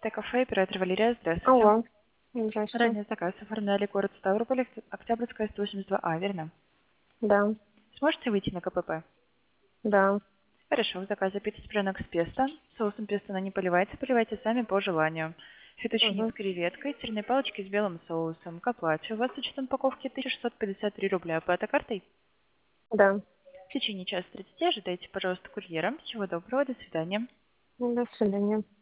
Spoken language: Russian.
Кафе, оператор Валерия, здравствуйте. Алло. Здравствуйте. Ранее заказ оформляли город Ставрополь, Октябрьская, 182А, верно? Да, Сможете выйти на КПП? да. Хорошо, в заказе пицца с песто. Соусом песто она не поливается, поливайте сами по желанию. Фетучини с Угу. креветкой, сырные палочки с белым соусом. К оплате. У вас с учетом упаковки 1653 рубля. Оплата картой? Да. В течение часа 30 ожидайте, пожалуйста, курьера. Всего доброго, до свидания. До свидания.